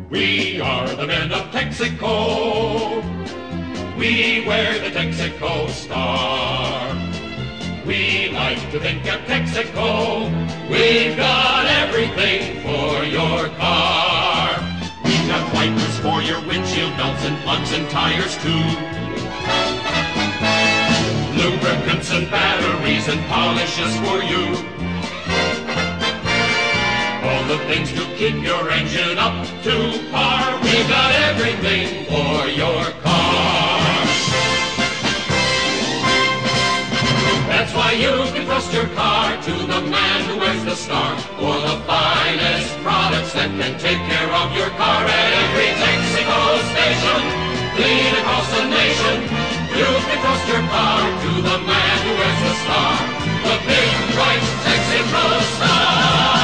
We are the men of Texaco. We wear the Texaco star. We like to think of Texaco. We've got everything for your car. We've got wipers for your windshield, belts and plugs and tires too. Lubricants and batteries and polishes for you. All the things to keep your engine up to par. We've got everything for your car. That's why you can trust your car to the man who wears the star. For the finest products that can take care of your car at every Texaco station, clean across the nation. You can trust your car to the man who wears the star. The big, bright Texaco star.